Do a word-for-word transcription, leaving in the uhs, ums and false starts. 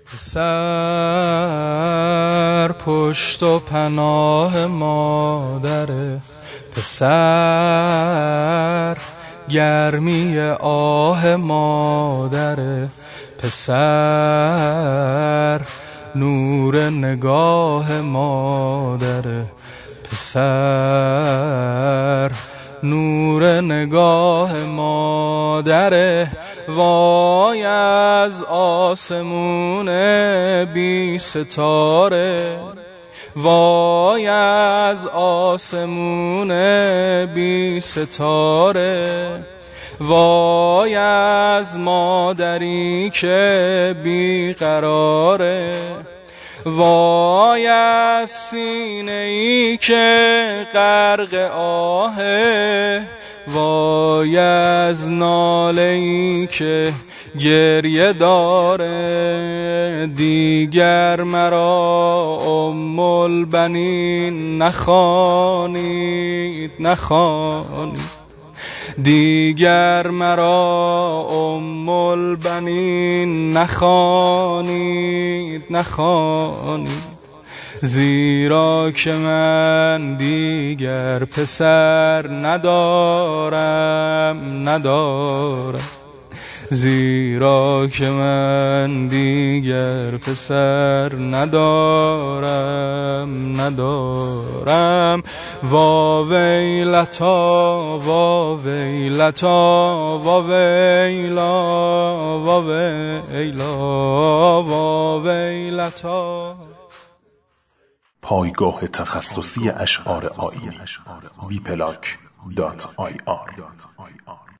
پسر پشت و پناه مادر، پسر گرمی آه مادر، پسر نور نگاه مادر، پسر نور نگاه مادر. وای از آسمون بی ستاره، وای از آسمون بی ستاره، وای از مادری که بی قراره، وای از سینه‌ای که غرق آهه، وای از ناله‌ای که گریه داره. دیگر مرا ام البنین نخوانید نخوانید، دیگر مرا ام البنین نخوانید نخوانید، زیرا که من دیگر پسر ندارم ندارم، زیرا که من دیگر پسر ندارم ندارم. وا ویلتا وا ویلتا وا ویلا وا ویلا وا ویلتا. پایگاه تخصصی اشعار آیینی وی پلاک دات آی آر